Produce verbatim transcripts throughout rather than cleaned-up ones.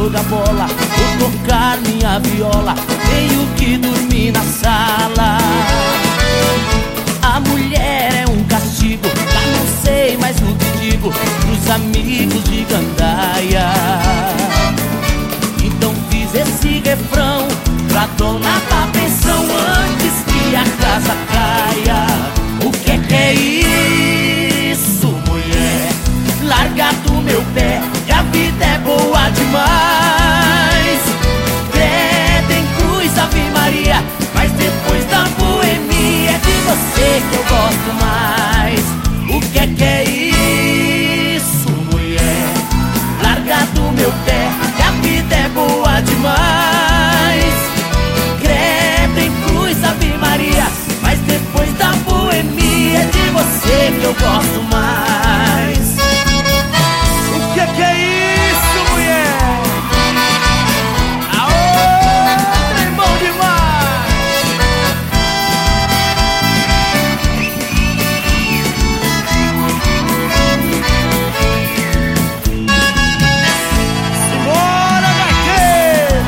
jogar bola ou tocar minha viola, tenho que dormir na sala. A mulher é um castigo, já não sei mais o que digo pros amigos de gandaia. Então fiz esse refrão pra dona da pensão antes que a casa caia. O que é que é isso, mulher? Larga do meu pé, que a vida é boa demais. Credo em cruz, Ave Maria, mas depois da boemia é de você que eu gosto mais. O que é que é isso, mulher? Larga do meu pé, que a vida é boa demais. Credo em cruz, Ave Maria, mas depois da boemia é de você que eu gosto mais. O que é que é isso, mulher? Aô, trem bom demais! Simbora, vaqueiro!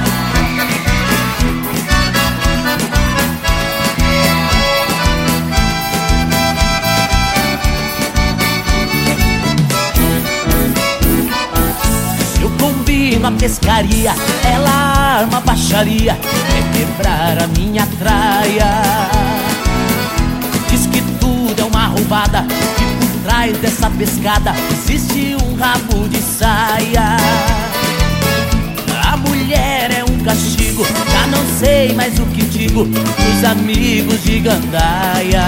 Eu combino a pescaria, ela arma a baixaria, quer quebrar a minha traia. Diz que tudo é uma roubada, que por trás dessa pescada existe um rabo de saia. A mulher é um castigo, já não sei mais o que digo pros amigos de gandaia.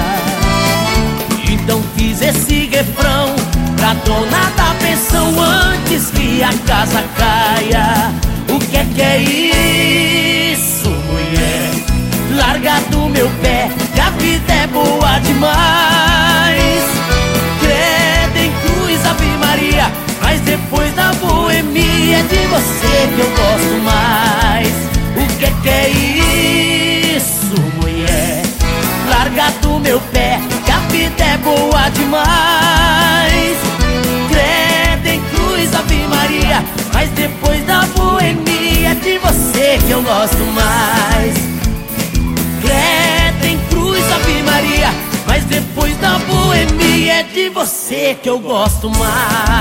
Então fiz esse refrão pra dona da pensão antes que a casa caia. O que é que é isso, mulher? Larga do meu pé, que a vida é boa demais. Credo em cruz, Ave Maria, mas depois da boemia é de você que eu gosto mais. O que é que é isso, mulher? Larga do meu pé, que a vida é boa demais. Credo em cruz, Ave Maria, mas depois da boemia é de você que eu gosto mais. Credo em cruz, Ave Maria, mas depois da boemia é de você que eu gosto mais.